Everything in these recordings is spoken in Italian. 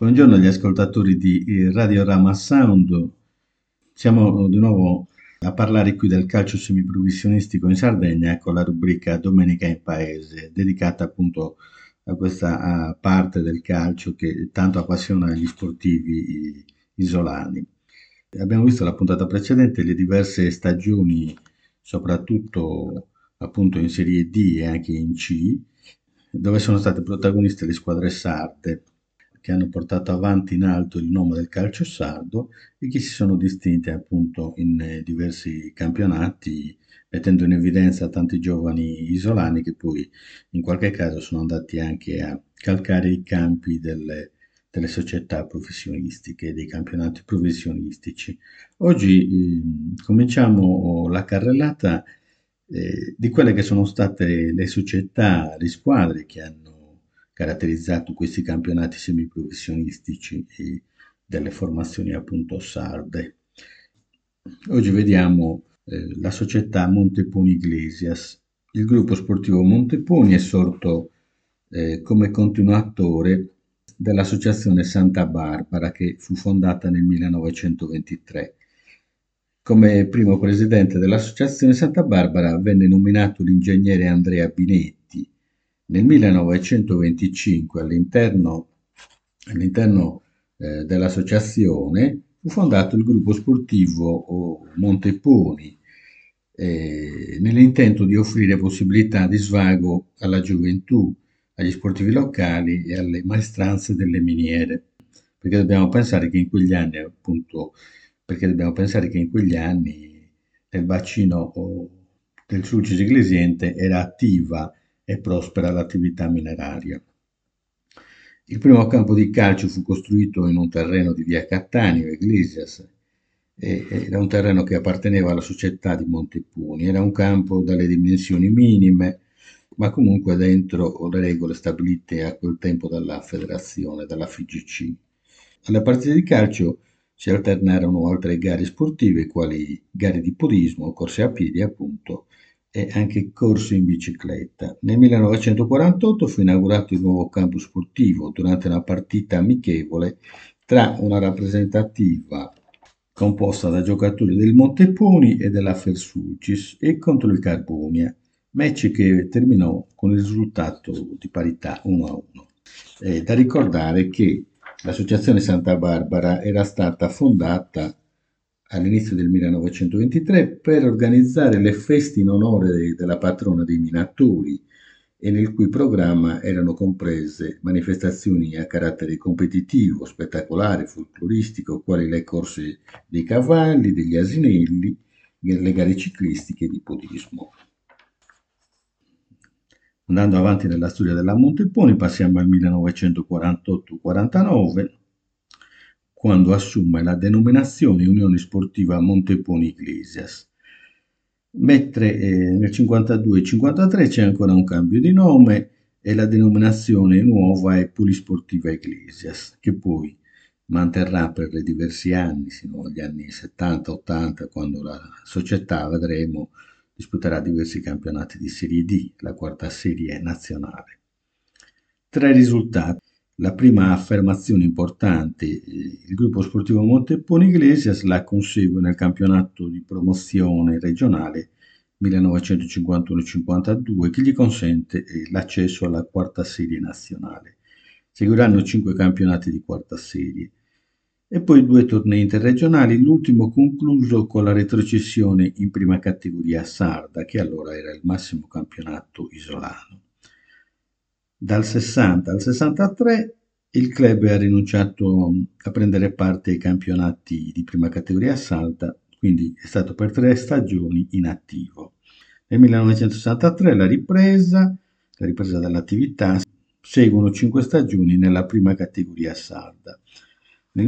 Buongiorno agli ascoltatori di Radio Rama Sound. Siamo di nuovo a parlare qui del calcio semiprofessionistico in Sardegna con la rubrica Domenica in Paese, dedicata appunto a questa parte del calcio che tanto appassiona gli sportivi isolani. Abbiamo visto la puntata precedente le diverse stagioni, soprattutto appunto in Serie D e anche in C, dove sono state protagoniste le squadre sarde che hanno portato avanti in alto il nome del calcio sardo e che si sono distinte appunto in diversi campionati, mettendo in evidenza tanti giovani isolani che poi in qualche caso sono andati anche a calcare i campi delle società professionistiche, dei campionati professionistici. Oggi cominciamo la carrellata di quelle che sono state le società, le squadre che hanno caratterizzato questi campionati semiprofessionistici e delle formazioni appunto sarde. Oggi vediamo la società Monteponi Iglesias. Il gruppo sportivo Monteponi è sorto come continuatore dell'Associazione Santa Barbara che fu fondata nel 1923. Come primo presidente dell'Associazione Santa Barbara venne nominato l'ingegnere Andrea Binetti. Nel 1925 all'interno dell'associazione fu fondato il gruppo sportivo Monteponi, nell'intento di offrire possibilità di svago alla gioventù, agli sportivi locali e alle maestranze delle miniere, perché dobbiamo pensare che in quegli anni, appunto, perché dobbiamo pensare che in quegli anni nel bacino del Sulcis Iglesiente era attiva e prospera l'attività mineraria. Il primo campo di calcio fu costruito in un terreno di via Cattaneo, Iglesias, era un terreno che apparteneva alla società di Monteponi, era un campo dalle dimensioni minime, ma comunque dentro le regole stabilite a quel tempo dalla federazione, dalla FIGC. Alle partite di calcio si alternarono altre gare sportive, quali gare di podismo, corse a piedi appunto, e anche corse in bicicletta. Nel 1948 fu inaugurato il nuovo campo sportivo durante una partita amichevole tra una rappresentativa composta da giocatori del Monteponi e della Fersulcis e contro il Carbonia, match che terminò con il risultato di parità 1-1. È da ricordare che l'Associazione Santa Barbara era stata fondata all'inizio del 1923 per organizzare le feste in onore della patrona dei minatori e nel cui programma erano comprese manifestazioni a carattere competitivo, spettacolare, folcloristico, quali le corse dei cavalli, degli asinelli, le gare ciclistiche e di podismo. Andando avanti nella storia della Monteponi, passiamo al 1948-49, quando assume la denominazione Unione Sportiva Monteponi Iglesias. Mentre nel 52-53 c'è ancora un cambio di nome e la denominazione nuova è Polisportiva Iglesias, che poi manterrà per diversi anni, sino agli anni 70-80, quando la società, vedremo, disputerà diversi campionati di Serie D, la quarta serie nazionale. Tre risultati. La prima affermazione importante, il gruppo sportivo Monteponi Iglesias la consegue nel campionato di promozione regionale 1951-52 che gli consente l'accesso alla quarta serie nazionale. Seguiranno 5 campionati di quarta serie e poi 2 tornei interregionali, l'ultimo concluso con la retrocessione in prima categoria sarda, che allora era il massimo campionato isolano. Dal 60 al 63 il club ha rinunciato a prendere parte ai campionati di prima categoria sarda, quindi è stato per 3 stagioni inattivo. Nel 1963 la ripresa dell'attività, seguono 5 stagioni nella prima categoria sarda. Nel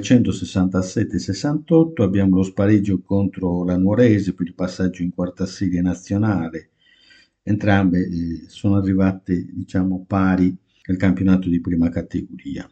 1967-68 abbiamo lo spareggio contro la Nuorese per il passaggio in quarta serie nazionale. Entrambe sono arrivate, diciamo, pari nel campionato di prima categoria.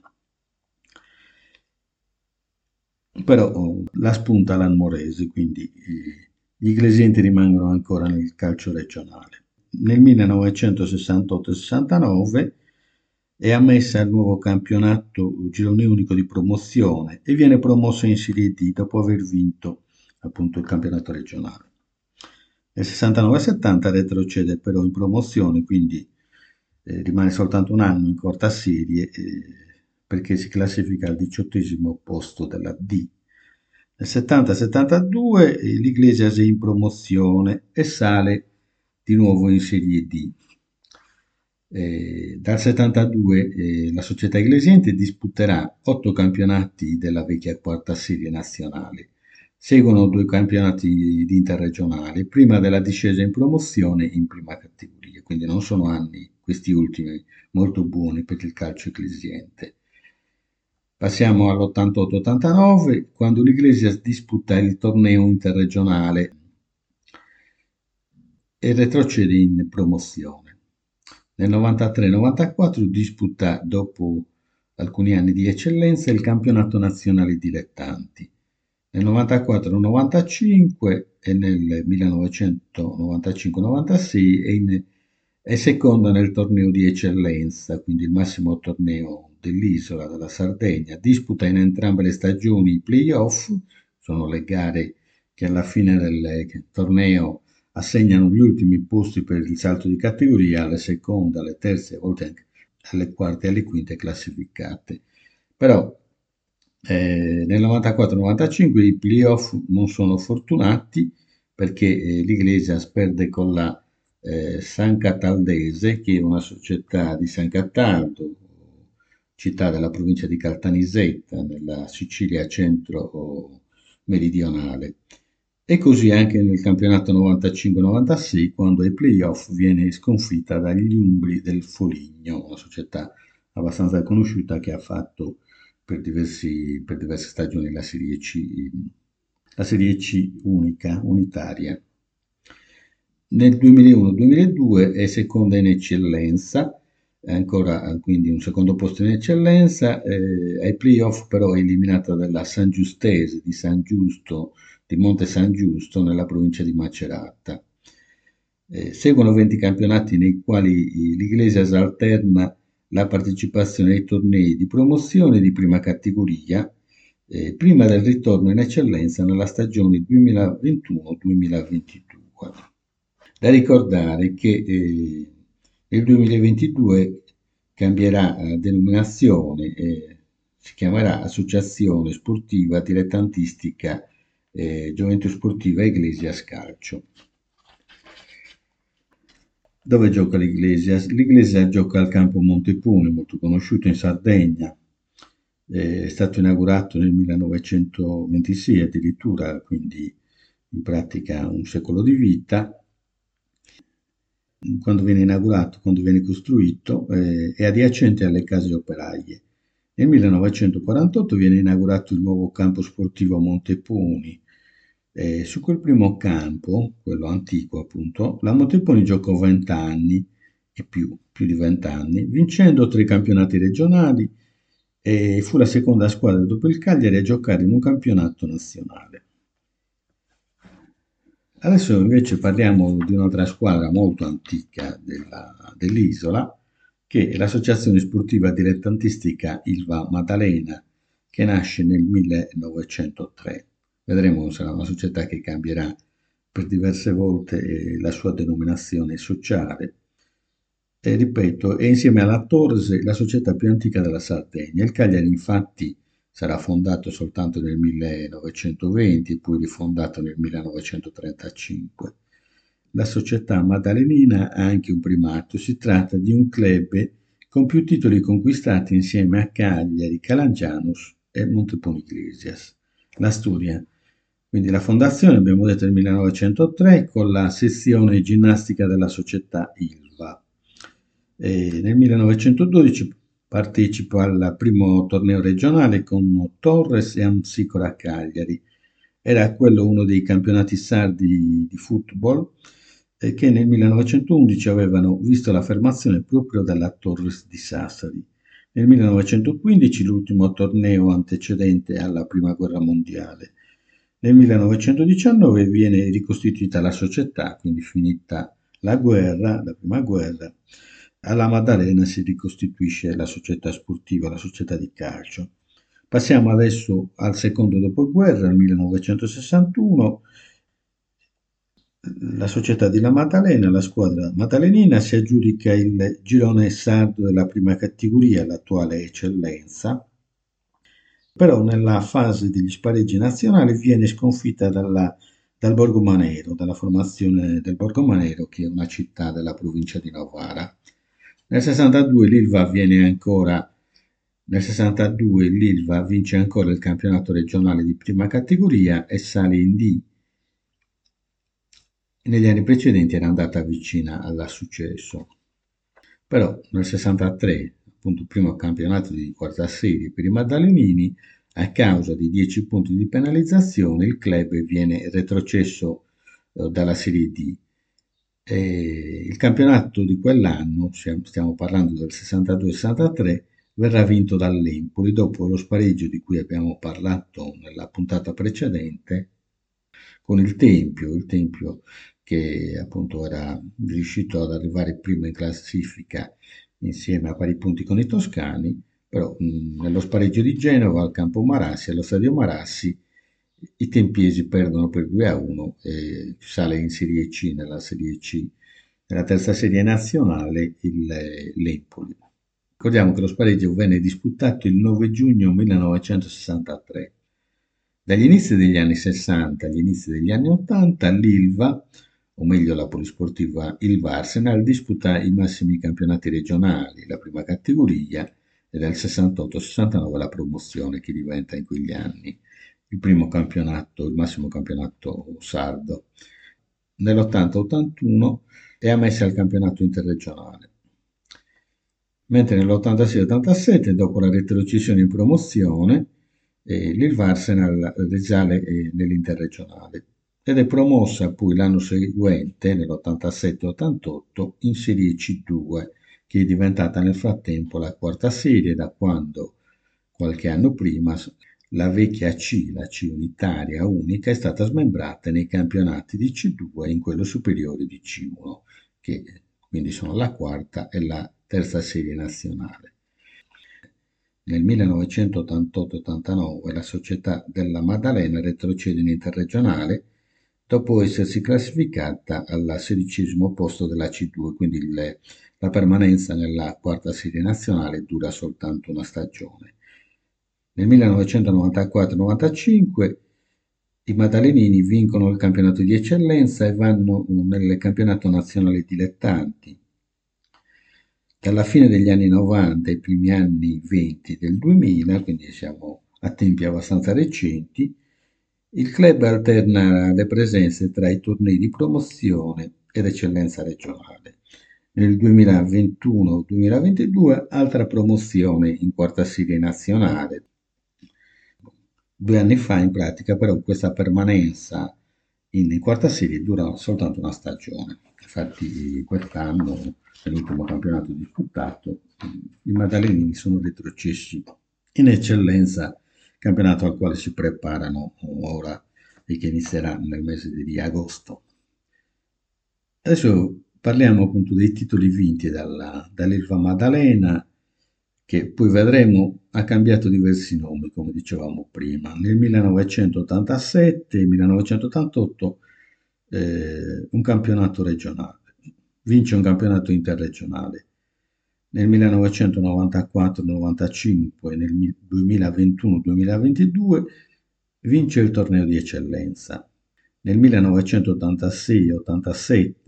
Però la spunta l'Anmorese, quindi gli iglesienti rimangono ancora nel calcio regionale. Nel 1968-69 è ammessa al nuovo campionato girone unico di promozione e viene promossa in Serie D dopo aver vinto appunto il campionato regionale. Nel 69-70 retrocede però in promozione, quindi rimane soltanto un anno in quarta serie perché si classifica al 18° posto della D. Nel 70-72 l'Iglesias è in promozione e sale di nuovo in Serie D. Dal 72 la società Iglesiente disputerà 8 campionati della vecchia quarta serie nazionale. Seguono 2 campionati di interregionale, prima della discesa in promozione in prima categoria, quindi non sono anni, questi ultimi, molto buoni per il calcio ecclesiente. Passiamo all'88-89, quando l'Iglesias disputa il torneo interregionale e retrocede in promozione. Nel 93-94 disputa, dopo alcuni anni di eccellenza, il campionato nazionale dilettanti. Nel 94-95 e nel 1995-96 è seconda nel torneo di eccellenza, quindi il massimo torneo dell'isola, della Sardegna. Disputa in entrambe le stagioni i playoff, sono le gare che alla fine del torneo assegnano gli ultimi posti per il salto di categoria alle seconde, alle terze, a volte anche alle quarte e alle quinte classificate. Però nel 94-95 i playoff non sono fortunati perché l'Iglesias perde con la San Cataldese, che è una società di San Cataldo, città della provincia di Caltanissetta, nella Sicilia centro-meridionale. E così anche nel campionato 95-96, quando ai playoff viene sconfitta dagli Umbri del Foligno, una società abbastanza conosciuta che ha fatto per diverse stagioni la Serie C unica, unitaria. Nel 2001-2002 è seconda in eccellenza, ancora quindi un secondo posto in eccellenza, ai playoff però è eliminata dalla San Giustese di San Giusto, di Monte San Giusto nella provincia di Macerata. Seguono 20 campionati nei quali l'Iglesias alterna la partecipazione ai tornei di promozione di prima categoria, prima del ritorno in eccellenza nella stagione 2021-2022. Da ricordare che nel 2022 cambierà denominazione, si chiamerà Associazione Sportiva Dilettantistica Gioventù Sportiva Iglesias Calcio. Dove gioca l'Iglesias? L'Iglesias gioca al campo Montepone, molto conosciuto in Sardegna. È stato inaugurato nel 1926 addirittura, quindi in pratica un secolo di vita. Quando viene inaugurato, quando viene costruito, è adiacente alle case operaie. Nel 1948 viene inaugurato il nuovo campo sportivo Monteponi. Su quel primo campo, quello antico appunto, la Monteponi giocò 20 anni e più di 20 anni, vincendo 3 campionati regionali e fu la seconda squadra dopo il Cagliari a giocare in un campionato nazionale. Adesso invece parliamo di un'altra squadra molto antica dell'isola, che è l'Associazione Sportiva Dilettantistica Ilva Maddalena, che nasce nel 1903. Vedremo, sarà una società che cambierà per diverse volte la sua denominazione sociale. E ripeto, è insieme alla Torse la società più antica della Sardegna. Il Cagliari infatti sarà fondato soltanto nel 1920 e poi rifondato nel 1935. La società maddalenina ha anche un primato, si tratta di un club con più titoli conquistati insieme a Cagliari, Calangianus e Montepone Iglesias. La storia. Quindi la fondazione, abbiamo detto, nel 1903 con la sezione ginnastica della società Ilva. Nel 1912 partecipa al primo torneo regionale con Torres e Amsicora Cagliari. Era quello uno dei campionati sardi di football che nel 1911 avevano visto l'affermazione proprio della Torres di Sassari. Nel 1915 l'ultimo torneo antecedente alla Prima Guerra Mondiale. Nel 1919 viene ricostituita la società, quindi finita la guerra, la prima guerra, alla Maddalena si ricostituisce la società sportiva, la società di calcio. Passiamo adesso al secondo dopoguerra, al 1961. La società di La Maddalena, la squadra maddalenina, si aggiudica il girone sardo della prima categoria, l'attuale eccellenza, però nella fase degli spareggi nazionali viene sconfitta dal Borgomanero, dalla formazione del Borgomanero, che è una città della provincia di Novara. Nel 62 nel 62 l'Ilva vince ancora il campionato regionale di prima categoria e sale in D. Negli anni precedenti era andata vicina al successo. Però nel 63, appunto il primo campionato di quarta serie per i maddalenini, a causa di 10 punti di penalizzazione, il club viene retrocesso dalla Serie D. Il campionato di quell'anno, stiamo parlando del 62-63, verrà vinto dall'Empoli dopo lo spareggio di cui abbiamo parlato nella puntata precedente con il Tempio che appunto era riuscito ad arrivare prima in classifica insieme a pari punti con i toscani, però nello spareggio di Genova al campo Marassi, allo stadio Marassi, i tempiesi perdono per 2-1 e sale in Serie C, nella Serie C, nella terza serie nazionale l'Empoli. Ricordiamo che lo spareggio venne disputato il 9 giugno 1963. Dagli inizi degli anni 60 agli inizi degli anni 80 l'Ilva, o meglio la polisportiva Ilva Arsenal, disputa i massimi campionati regionali, la prima categoria, e dal 68-69 la promozione che diventa in quegli anni il primo campionato, il massimo campionato sardo. Nell'80-81 è ammessa al campionato interregionale, mentre nell'86-87, dopo la retrocessione in promozione, l'Ilva Arsenal risale nell'interregionale ed è promossa poi l'anno seguente, nell'87-88, in Serie C2, che è diventata nel frattempo la quarta serie da quando, qualche anno prima, la vecchia C, la C unitaria unica, è stata smembrata nei campionati di C2 e in quello superiore di C1, che quindi sono la quarta e la terza serie nazionale. Nel 1988-89 la società della Maddalena retrocede in interregionale dopo essersi classificata al 16° posto della C2, quindi la permanenza nella quarta serie nazionale dura soltanto una stagione. Nel 1994-95 i maddalenini vincono il campionato di eccellenza e vanno nel campionato nazionale dilettanti. Dalla fine degli anni 90 ai primi anni 20 del 2000, quindi siamo a tempi abbastanza recenti, il club alterna le presenze tra i tornei di promozione ed eccellenza regionale. Nel 2021-2022 altra promozione in quarta serie nazionale. 2 anni fa in pratica però questa permanenza in quarta serie dura soltanto una stagione. Infatti quest'anno, nell'ultimo campionato disputato, i maddalenini sono retrocessi in eccellenza, campionato al quale si preparano ora e che inizierà nel mese di agosto. Adesso parliamo appunto dei titoli vinti dall'Ilva Maddalena, che poi vedremo ha cambiato diversi nomi, come dicevamo prima. Nel 1987 e 1988 un campionato regionale, vince un campionato interregionale. Nel 1994-95 e nel 2021-2022 vince il torneo di eccellenza. Nel 1986-87,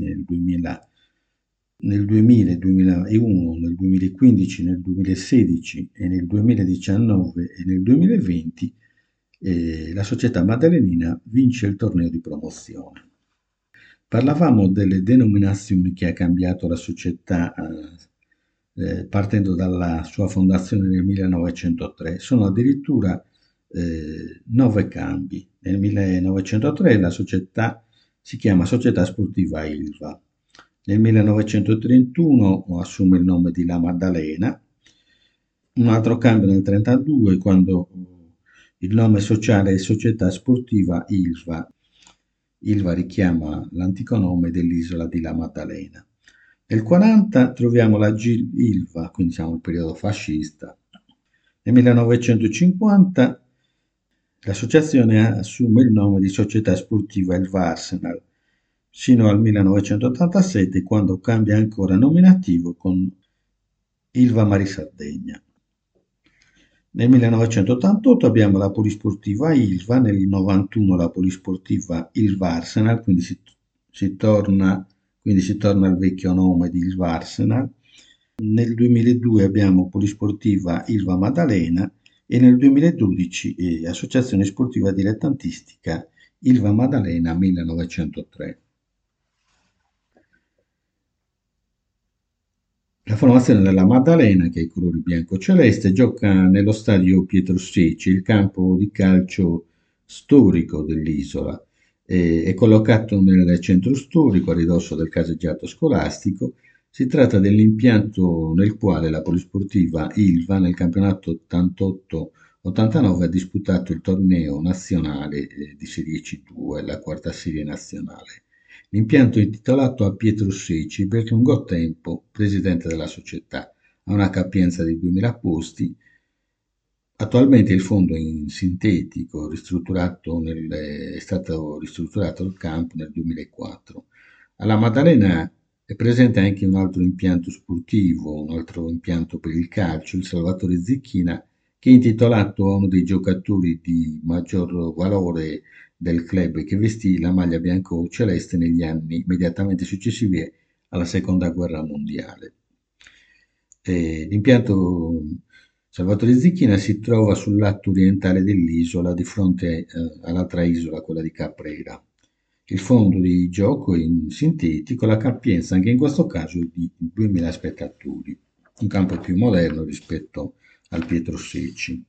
nel 2000, 2001, nel 2015, nel 2016 e nel 2019 e nel 2020 la società maddalenina vince il torneo di promozione. Parlavamo delle denominazioni che ha cambiato la società partendo dalla sua fondazione nel 1903. Sono addirittura 9 cambi. Nel 1903 la società si chiama Società Sportiva Ilva. Nel 1931 assume il nome di La Maddalena. Un altro cambio nel 1932 quando il nome sociale è Società Sportiva Ilva. Ilva richiama l'antico nome dell'isola di La Maddalena. Nel 40 troviamo la Ilva, quindi siamo nel periodo fascista. Nel 1950 l'associazione assume il nome di Società Sportiva Ilva Arsenal, sino al 1987 quando cambia ancora nominativo con Ilva Mari Sardegna. Nel 1988 abbiamo la polisportiva Ilva, nel 91 la polisportiva Ilva Arsenal, quindi si torna al vecchio nome di Ilva Arsenal. Nel 2002 abbiamo polisportiva Ilva Maddalena e nel 2012 Associazione Sportiva Dilettantistica Ilva Maddalena 1903. La formazione della Maddalena, che ha i colori bianco-celeste, gioca nello stadio Pietro Secci, il campo di calcio storico dell'isola. È collocato nel centro storico, a ridosso del caseggiato scolastico. Si tratta dell'impianto nel quale la polisportiva Ilva nel campionato 88-89 ha disputato il torneo nazionale di Serie C2, la quarta serie nazionale. L'impianto è intitolato a Pietro Secci per lungo tempo presidente della società, ha una capienza di 2000 posti. Attualmente il fondo è in sintetico, è stato ristrutturato il campo nel 2004. Alla Maddalena è presente anche un altro impianto sportivo, un altro impianto per il calcio, il Salvatore Zecchina, che è intitolato a uno dei giocatori di maggior valore del club che vestì la maglia bianco-celeste negli anni immediatamente successivi alla Seconda Guerra Mondiale. L'impianto Salvatore Zecchina si trova sul lato orientale dell'isola, di fronte all'altra isola, quella di Caprera. Il fondo di gioco è in sintetico, la capienza anche in questo caso è di 2000 spettatori, un campo più moderno rispetto al Pietro Secci.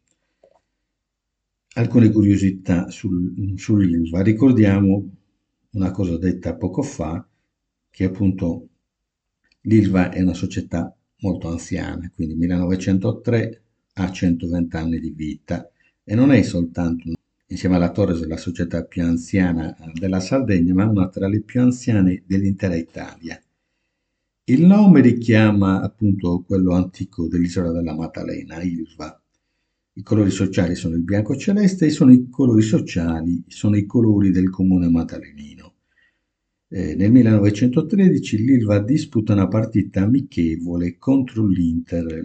Alcune curiosità sull'Ilva. Ricordiamo una cosa detta poco fa, che appunto l'Ilva è una società molto anziana, quindi 1903 ha 120 anni di vita e non è soltanto, insieme alla Torres, la società più anziana della Sardegna, ma una tra le più anziane dell'intera Italia. Il nome richiama appunto quello antico dell'isola della Maddalena, Ilva. I colori sociali sono il bianco celeste e sono i colori sociali, sono i colori del comune maddalenino. Nel 1913 l'Ilva disputa una partita amichevole contro l'Inter,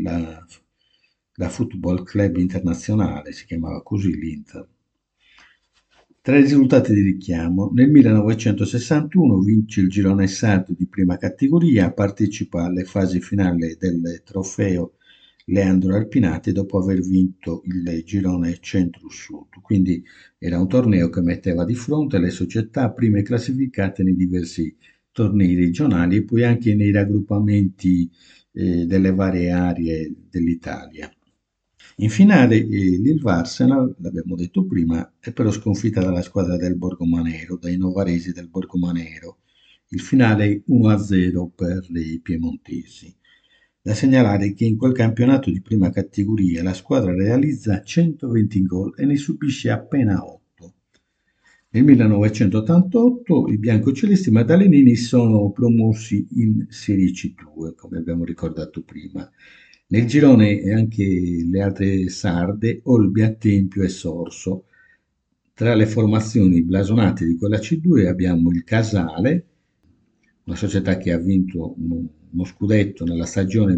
la Football Club Internazionale, si chiamava così l'Inter. Tra i risultati di richiamo, nel 1961 vince il girone sardo di prima categoria, partecipa alle fasi finali del trofeo Leandro Alpinati dopo aver vinto il girone centro-sud. Quindi era un torneo che metteva di fronte le società prime classificate nei diversi tornei regionali e poi anche nei raggruppamenti delle varie aree dell'Italia. In finale l'Ilva Arsenal, l'abbiamo detto prima, è però sconfitta dalla squadra del Borgomanero, dai novaresi del Borgomanero. Il finale è 1-0 per i piemontesi. Da segnalare che in quel campionato di prima categoria la squadra realizza 120 gol e ne subisce appena 8. Nel 1988 i biancocelesti maddalenini sono promossi in Serie C2, come abbiamo ricordato prima. Nel girone anche le altre sarde, Olbia, Tempio e Sorso. Tra le formazioni blasonate di quella C2 abbiamo il Casale, una società che ha vinto uno scudetto nella stagione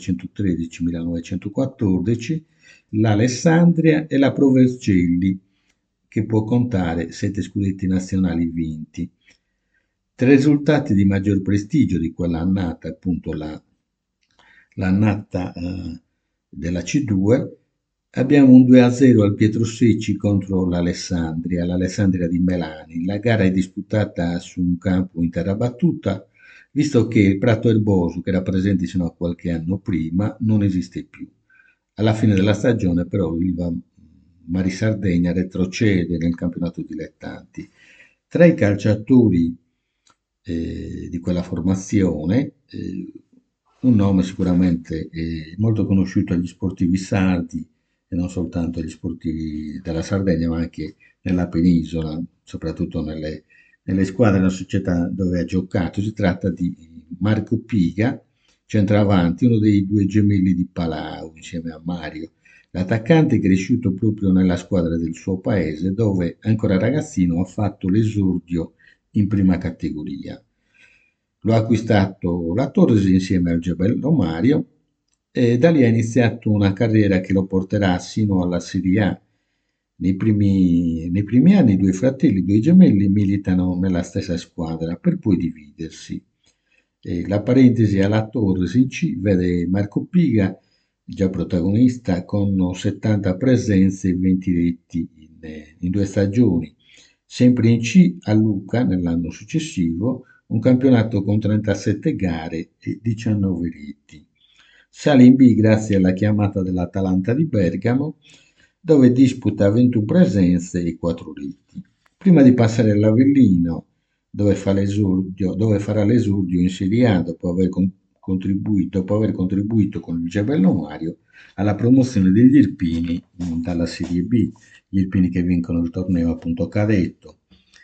1913-1914, l'Alessandria e la Provercelli, che può contare 7 scudetti nazionali vinti. Tra i risultati di maggior prestigio di quell'annata, appunto l'annata della C2, abbiamo un 2-0 al Pietro Secci contro l'Alessandria di Melani. La gara è disputata su un campo in terra battuta, visto che il prato erboso, che era presente fino a qualche anno prima, non esiste più. Alla fine della stagione, però, l'Ilva Mari Sardegna retrocede nel campionato dilettanti. Tra i calciatori di quella formazione, un nome sicuramente molto conosciuto agli sportivi sardi e non soltanto agli sportivi della Sardegna, ma anche nella penisola, soprattutto nelle squadre e nella società dove ha giocato. Si tratta di Marco Piga, centravanti, uno dei due gemelli di Palau insieme a Mario. L'attaccante è cresciuto proprio nella squadra del suo paese, dove ancora ragazzino ha fatto l'esordio in prima categoria. Lo ha acquistato la Torres insieme al Gebello Mario e da lì ha iniziato una carriera che lo porterà sino alla Serie A. Nei primi anni i due fratelli, i due gemelli, militano nella stessa squadra per poi dividersi. La parentesi alla Torres in C vede Marco Piga, già protagonista, con 70 presenze e 20 reti in due stagioni. Sempre in C a Lucca nell'anno successivo, un campionato con 37 gare e 19 reti. Sale in B grazie alla chiamata dell'Atalanta di Bergamo, dove disputa 21 presenze e 4 reti. Prima di passare all'Avellino, dove farà l'esordio in Serie A dopo aver contribuito con il Gebello Mario alla promozione degli Irpini dalla Serie B, gli Irpini che vincono il torneo appunto cadetto.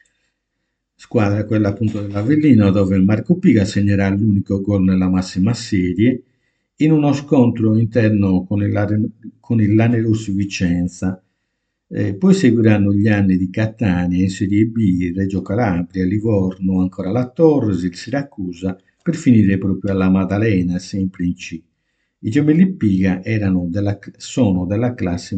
Squadra quella appunto dell'Avellino dove Marco Piga segnerà l'unico gol nella massima serie in uno scontro interno con il Lanerossi Vicenza. Poi seguiranno gli anni di Catania in Serie B, Reggio Calabria, Livorno, ancora la Torres, il Siracusa, per finire proprio alla Maddalena, sempre in C. I gemelli Piga sono della classe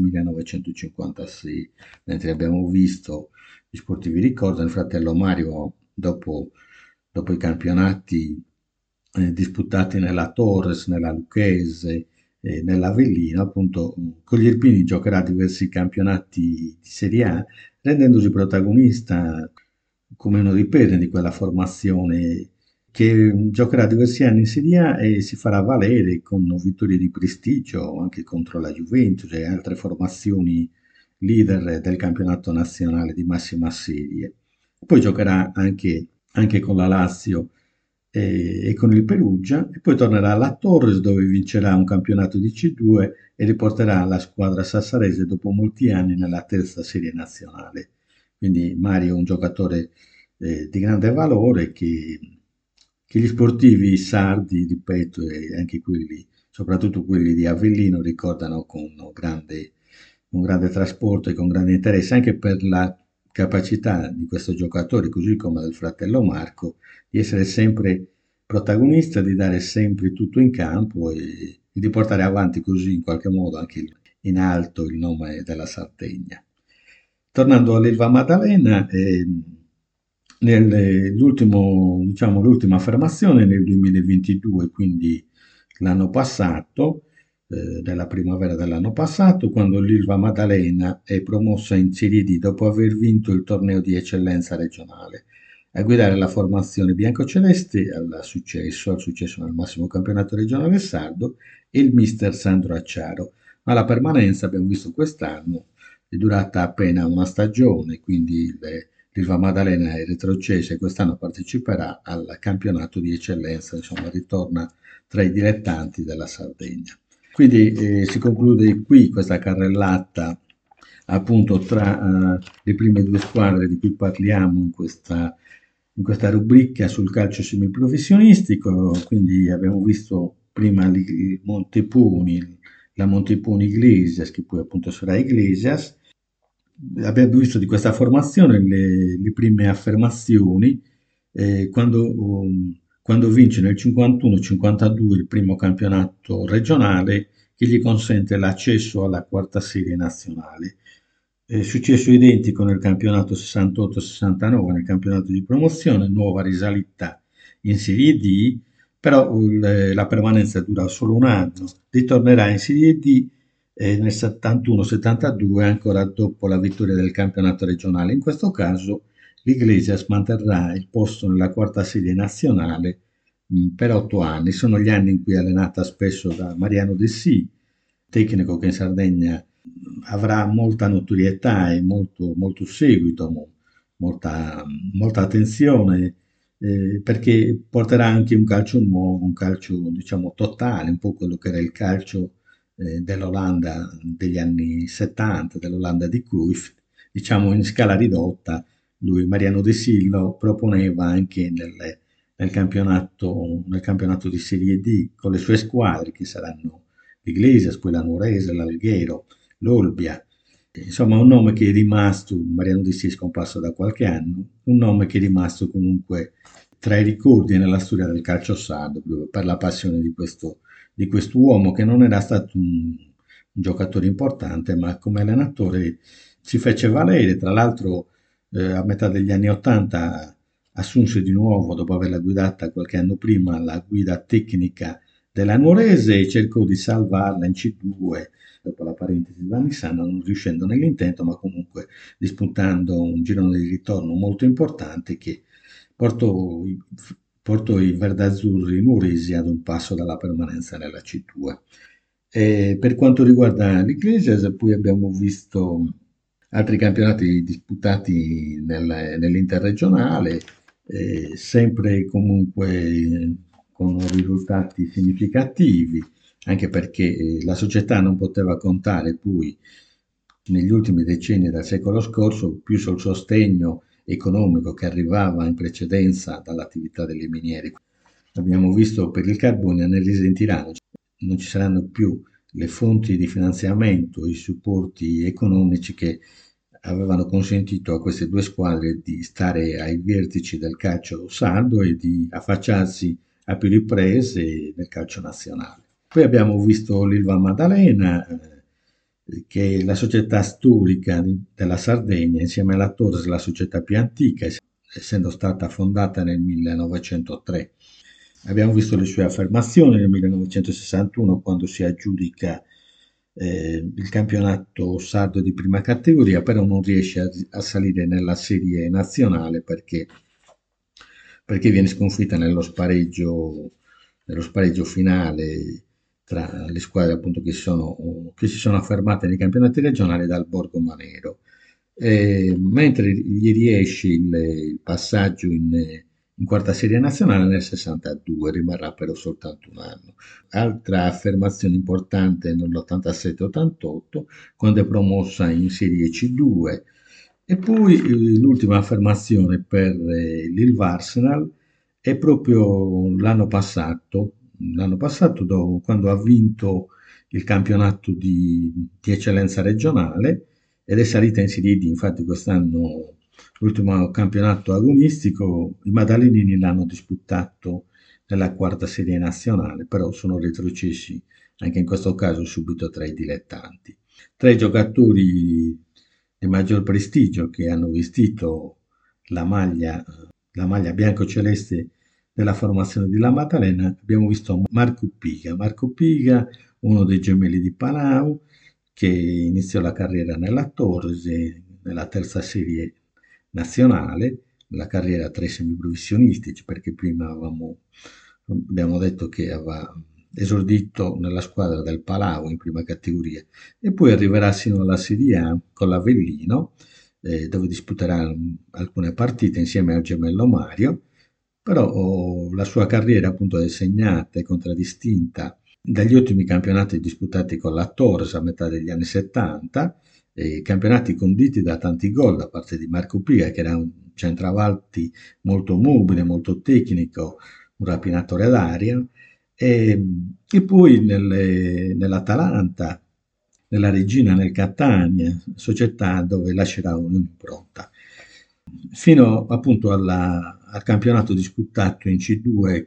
1956, mentre abbiamo visto, gli sportivi ricordano, il fratello Mario, dopo i campionati disputati nella Torres, nella Lucchese, nell'Avellino, appunto, con gli Irpini giocherà diversi campionati di Serie A, rendendosi protagonista come uno dei perni di quella formazione che giocherà diversi anni in Serie A e si farà valere con vittorie di prestigio anche contro la Juventus e altre formazioni leader del campionato nazionale di massima serie. Poi giocherà anche con la Lazio e con il Perugia e poi tornerà alla Torres dove vincerà un campionato di C2 e riporterà la squadra sassarese dopo molti anni nella terza serie nazionale. Quindi Mario è un giocatore di grande valore che gli sportivi sardi, ripeto, e anche quelli, soprattutto quelli di Avellino, ricordano con un grande trasporto e con grande interesse, anche per la capacità di questo giocatore, così come del fratello Marco, di essere sempre protagonista, di dare sempre tutto in campo e di portare avanti così in qualche modo anche in alto il nome della Sardegna. Tornando all'Ilva Maddalena, l'ultima affermazione nel 2022, quindi l'anno passato, nella primavera dell'anno passato, quando l'Ilva Maddalena è promossa in Serie D dopo aver vinto il torneo di eccellenza regionale. A guidare la formazione biancoceleste al successo nel massimo campionato regionale sardo e il mister Sandro Acciaro, ma la permanenza, abbiamo visto quest'anno, è durata appena una stagione, quindi l'Ilva Maddalena è retrocessa e quest'anno parteciperà al campionato di eccellenza, insomma ritorna tra i dilettanti della Sardegna. Quindi si conclude qui questa carrellata appunto tra le prime due squadre di cui parliamo in questa rubrica sul calcio semiprofessionistico, quindi abbiamo visto prima il Monteponi, la Monteponi Iglesias, che poi appunto sarà Iglesias. Abbiamo visto di questa formazione le prime affermazioni quando vince nel 51-52 il primo campionato regionale che gli consente l'accesso alla quarta serie nazionale. Successo identico nel campionato 68-69, nel campionato di promozione, nuova risalita in Serie D, però la permanenza dura solo un anno, ritornerà in Serie D nel 71-72 ancora dopo la vittoria del campionato regionale. In questo caso l'Iglesias manterrà il posto nella quarta serie nazionale per 8 anni. Sono gli anni in cui è allenata spesso da Mariano De Sì, tecnico che in Sardegna avrà molta notorietà e molto, molto seguito, molta attenzione, perché porterà anche un calcio nuovo, un calcio diciamo totale, un po' quello che era il calcio dell'Olanda degli anni 70, dell'Olanda di Cruyff, diciamo in scala ridotta. Lui, Mariano De Silva, proponeva anche nel campionato di Serie D con le sue squadre che saranno l'Iglesias, poi la Nuorese, l'Alghero, l'Olbia. Insomma, un nome che è rimasto, Mariano Di Sia è scomparso da qualche anno, un nome che è rimasto comunque tra i ricordi nella storia del calcio sardo, proprio per la passione di quest'uomo che non era stato un giocatore importante, ma come allenatore si fece valere. Tra l'altro, a metà degli anni Ottanta assunse di nuovo, dopo averla guidata qualche anno prima, la guida tecnica della Nuorese e cercò di salvarla in C2 dopo la parentesi di Vanissana, non riuscendo nell'intento, ma comunque disputando un girone di ritorno molto importante che portò, portò i verdazzurri nuoresi ad un passo dalla permanenza nella C2. E per quanto riguarda l'Iglesias, poi abbiamo visto altri campionati disputati nell'interregionale, sempre comunque con risultati significativi, anche perché la società non poteva contare poi negli ultimi decenni del secolo scorso più sul sostegno economico che arrivava in precedenza dall'attività delle miniere. Abbiamo visto per il carbone ne risentiranno, non ci saranno più le fonti di finanziamento, i supporti economici che avevano consentito a queste due squadre di stare ai vertici del calcio sardo e di affacciarsi a più riprese nel calcio nazionale. Poi abbiamo visto l'Ilva Maddalena, che è la società storica della Sardegna, insieme alla Torres, la società più antica, essendo stata fondata nel 1903. Abbiamo visto le sue affermazioni nel 1961 quando si aggiudica il campionato sardo di prima categoria, però non riesce a salire nella serie nazionale perché viene sconfitta nello spareggio finale tra le squadre appunto che si sono affermate nei campionati regionali dal Borgo Manero. Mentre gli riesce il passaggio in quarta serie nazionale nel 62, rimarrà però soltanto un anno. Altra affermazione importante nell'87-88, quando è promossa in Serie C2, e poi l'ultima affermazione per l'Ilva-Arsenal è proprio l'anno passato quando ha vinto il campionato di eccellenza regionale ed è salita in Serie D. Infatti quest'anno l'ultimo campionato agonistico i Maddalenini l'hanno disputato nella quarta serie nazionale, però sono retrocessi anche in questo caso subito tra i dilettanti. Tra i giocatori di maggior prestigio che hanno vestito la maglia, la maglia bianco-celeste della formazione di La Maddalena abbiamo visto Marco Piga. Marco Piga, uno dei gemelli di Palau, che iniziò la carriera nella Torres, nella terza serie nazionale, la carriera tra i semiprofessionistici, perché prima abbiamo detto che aveva esordito nella squadra del Palau in prima categoria e poi arriverà sino alla Serie A con l'Avellino, dove disputerà alcune partite insieme al gemello Mario, però la sua carriera appunto è segnata e contraddistinta dagli ottimi campionati disputati con la Torres a metà degli anni 70, campionati conditi da tanti gol da parte di Marco Piga, che era un centravanti molto mobile, molto tecnico, un rapinatore d'aria, e poi nell'Atalanta, nella Regina, nel Catania, società dove lascerà un'impronta. Fino appunto al campionato disputato in C2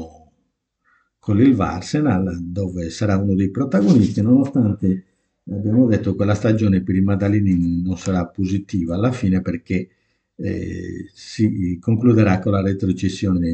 con l'Arsenal, dove sarà uno dei protagonisti, nonostante abbiamo detto che la stagione per i Maddaleni non sarà positiva alla fine perché si concluderà con la retrocessione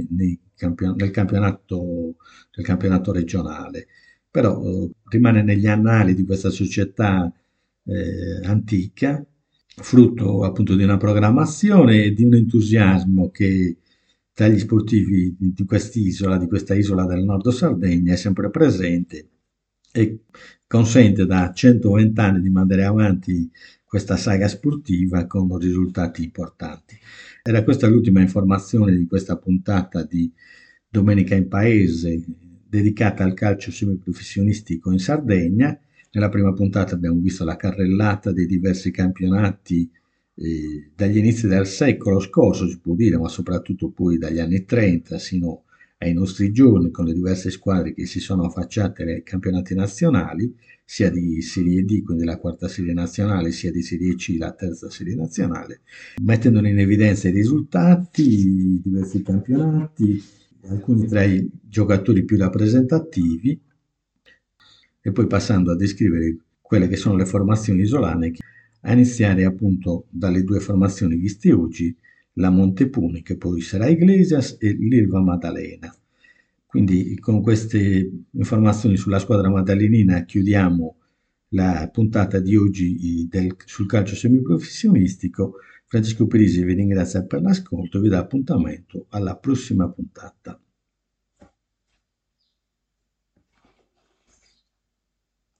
nel campionato regionale. Però rimane negli annali di questa società antica, frutto appunto di una programmazione e di un entusiasmo che tra gli sportivi di quest'isola, di questa isola del nord Sardegna, è sempre presente e consente da 120 anni di mandare avanti questa saga sportiva con risultati importanti. Era questa l'ultima informazione di questa puntata di Domenica in Paese dedicata al calcio semiprofessionistico in Sardegna. Nella prima puntata abbiamo visto la carrellata dei diversi campionati dagli inizi del secolo scorso, si può dire, ma soprattutto poi dagli anni 30 sino ai nostri giorni, con le diverse squadre che si sono affacciate ai campionati nazionali, sia di Serie D, quindi la quarta serie nazionale, sia di Serie C, la terza serie nazionale, mettendo in evidenza i risultati, i diversi campionati, alcuni tra i giocatori più rappresentativi, e poi passando a descrivere quelle che sono le formazioni isolane, a iniziare appunto dalle due formazioni viste oggi, la Montepuni, che poi sarà Iglesias, e l'Ilva Maddalena. Quindi con queste informazioni sulla squadra maddalenina chiudiamo la puntata di oggi sul calcio semiprofessionistico. Francesco Parisi vi ringrazia per l'ascolto e vi dà appuntamento alla prossima puntata.